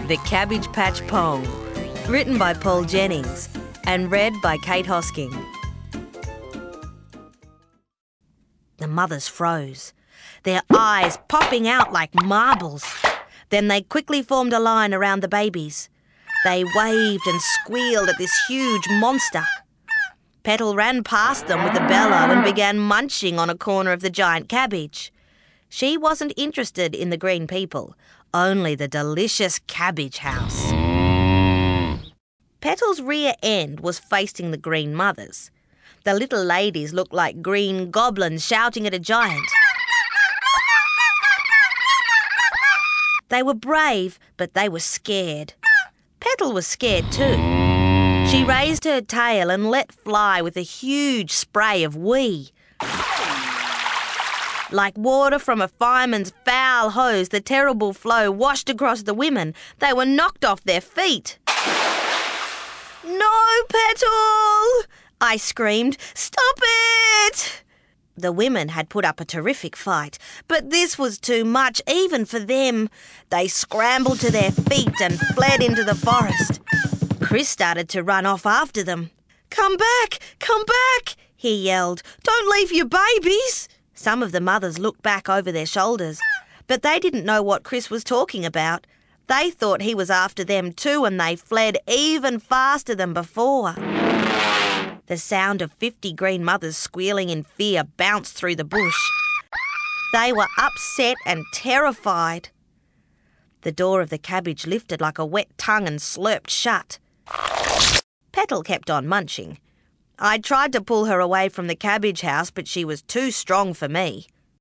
The Cabbage Patch Poem, written by Paul Jennings and read by Kate Hosking. The mothers froze, their eyes popping out like marbles. Then they quickly formed a line around the babies. They waved and squealed at this huge monster. Petal ran past them with a bellow and began munching on a corner of the giant cabbage. She wasn't interested in the green people, only the delicious cabbage house. Petal's rear end was facing the green mothers. The little ladies looked like green goblins shouting at a giant. They were brave, but they were scared. Petal was scared too. She raised her tail and let fly with a huge spray of wee. Like water from a fireman's foul hose, the terrible flow washed across the women. They were knocked off their feet. "No, Petal!" I screamed. "Stop it!" The women had put up a terrific fight, but this was too much even for them. They scrambled to their feet and fled into the forest. Chris started to run off after them. Come back! Come back!" he yelled. "Don't leave your babies!" Some of the mothers looked back over their shoulders, but they didn't know what Chris was talking about. They thought he was after them too, and they fled even faster than before. The sound of 50 green mothers squealing in fear bounced through the bush. They were upset and terrified. The door of the cabbage lifted like a wet tongue and slurped shut. Petal kept on munching. I tried to pull her away from the cabbage house, but she was too strong for me.